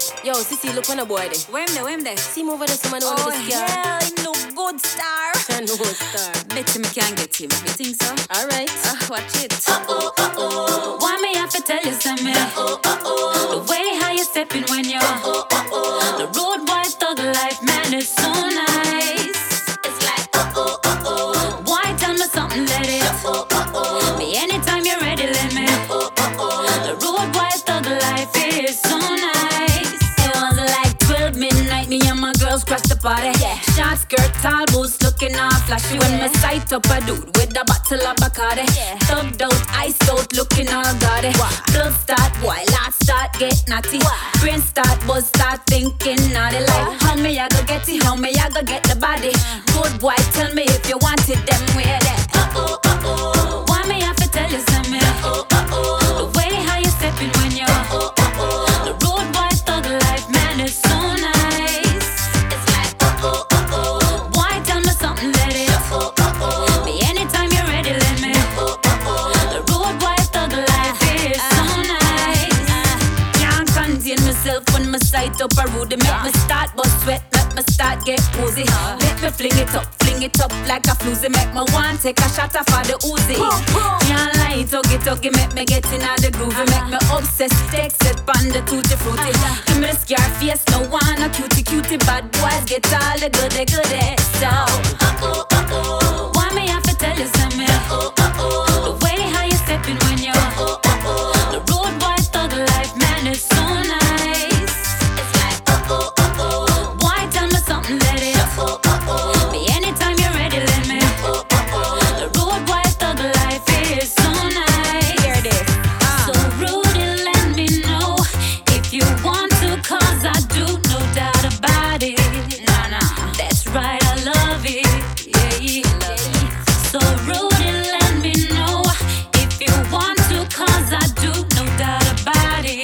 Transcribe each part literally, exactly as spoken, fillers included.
Yo, Sissy, look on a boy there. Where him there, where him there? See him over there, someone Oh, over the scar. hell, he look good, star. I know, star. Bet you me can't get him. You think so? Alright. Uh, watch it. Uh-oh, uh-oh. Why me have to tell you something? Uh-oh, uh-oh. The way how you stepping when you're Uh-oh, uh-oh. the road boy thug life, man, it's so nice. It's like uh-oh, uh-oh. Why tell me something, let it Uh-oh, uh-oh. me anytime you're ready, let me. Uh-oh, uh-oh. The road boy thug life is so nice. It was like twelve midnight, me and my girls crashed the party. Yeah. Short skirt, tall boots, looking all flashy. When me sight up a dude with a bottle of Bacardi. Yeah. Thugged out, iced out, looking all gaudy. Blood start, boy, lot start, get naughty. Why? Brain start, buzz start thinking naughty. Like, how me I go get it, how me I go get the body. Good boy, tell me if you want it, them where that. Uh-oh, uh-oh. Why me have to tell you something? Uh-oh, uh-oh. The way how you stepping when you're Uh-oh, uh-oh. the road boy thug life, man, it's so nice. It's like uh-oh, uh-oh. Why tell me something, let it Uh-oh, uh-oh. me anytime you're ready, let me. Uh-oh, uh-oh. The road boy thug life is so nice. Can't contain myself when my sight up a road. Make me start bust sweat, make me start get woozy. Make me fling it up, fling it up like a floozy. Make me want take a shot off of the Uzi. Can't lie, tuggy tuggy, make me get in the groove. Make me obsessed, text it on the tutti frutti. Give me the scar face, no one a cutie cutie. Bad boys get all the goody goody. So Uh-oh, uh-oh. why me have to tell you something? Uh-oh, uh-oh. The way how you stepping when you're Uh-oh, uh-oh. the road boy thug life, man, it's so nice. It's like uh-oh, uh-oh. Why tell me something, let it Uh-oh, uh-oh. me anytime you're ready, let me. Uh-oh, uh-oh. The road boy thug life is so nice. Hear this. So Rudy, let me know if you want to, cause I do, no doubt about it. Nah, nah, that's right, I love it. Yeah, yeah. So Rudy, let me know if you want to, cause I do, no doubt about it.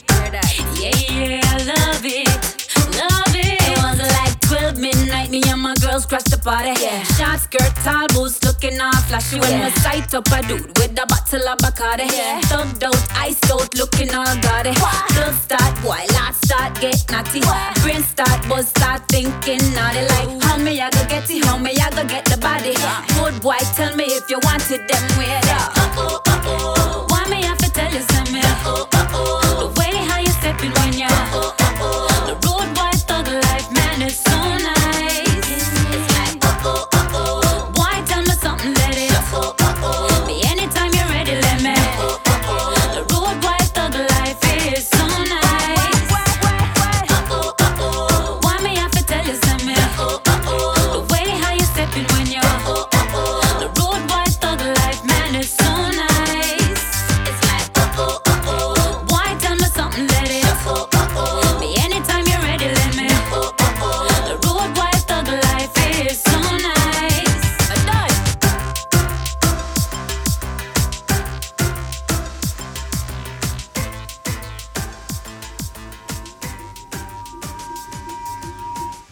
Yeah, yeah, I love it, love it. It was like twelve midnight, me and my girls crashed the party. Yeah. Short skirt, tall boots, looking all flashy. When Yeah. me sight up a dude with a bottle of Bacardi. Yeah. Thugged out, iced out, looking all gaudy. Why? Blood start, boy, lot start, get naughty. Why? Brain start, buzz start thinking naughty. Like, how me I go get it, how me I go get the body. Good boy, tell me if you want it, them where that. Uh-oh, uh-oh. Why me have to tell you something? Uh-oh, uh-oh. The way how you stepping when you're